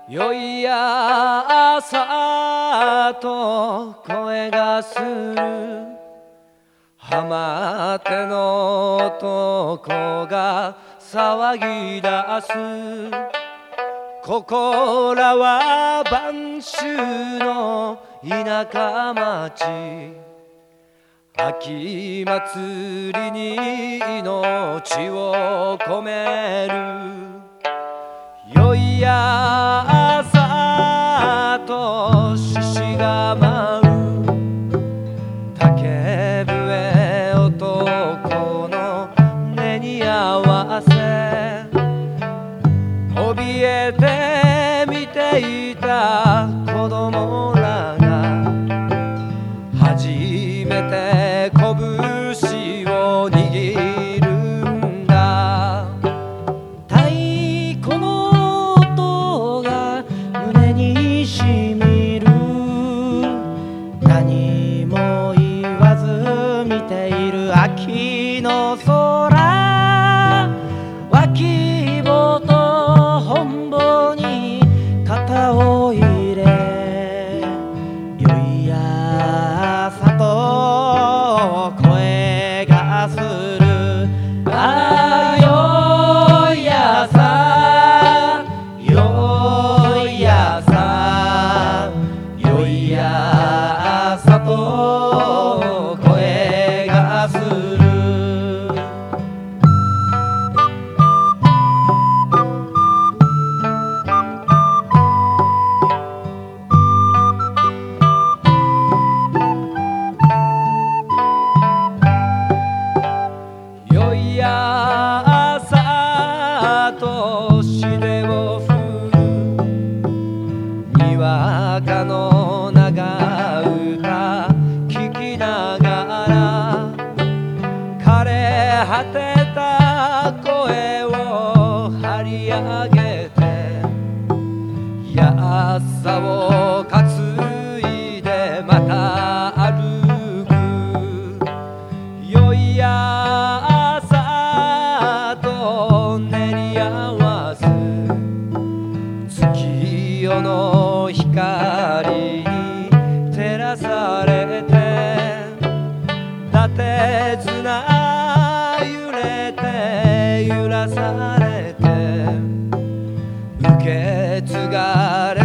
良い朝と声がする浜手の男が騒ぎ出す。ここらは播州の田舎町、秋祭りに命を込める。良い朝と獅子が舞う竹笛男の音に合わせ、怯えて見ていた子供らが初めて拳を握るんだ。太鼓の音が胸にしみる。何も言わず見ている秋の空、脇棒と本棒に肩を入れ、良い朝と声がする。ああ良い朝、良い朝、良い朝と声がする。良い朝としでを振る。にわかの長歌聞きながら、枯れ果てた声を張り上げて、安さを担いでまた歩く。良い朝と練り合わす月夜の光に照らされて、立て綱揺れて揺らされて、受け継がれ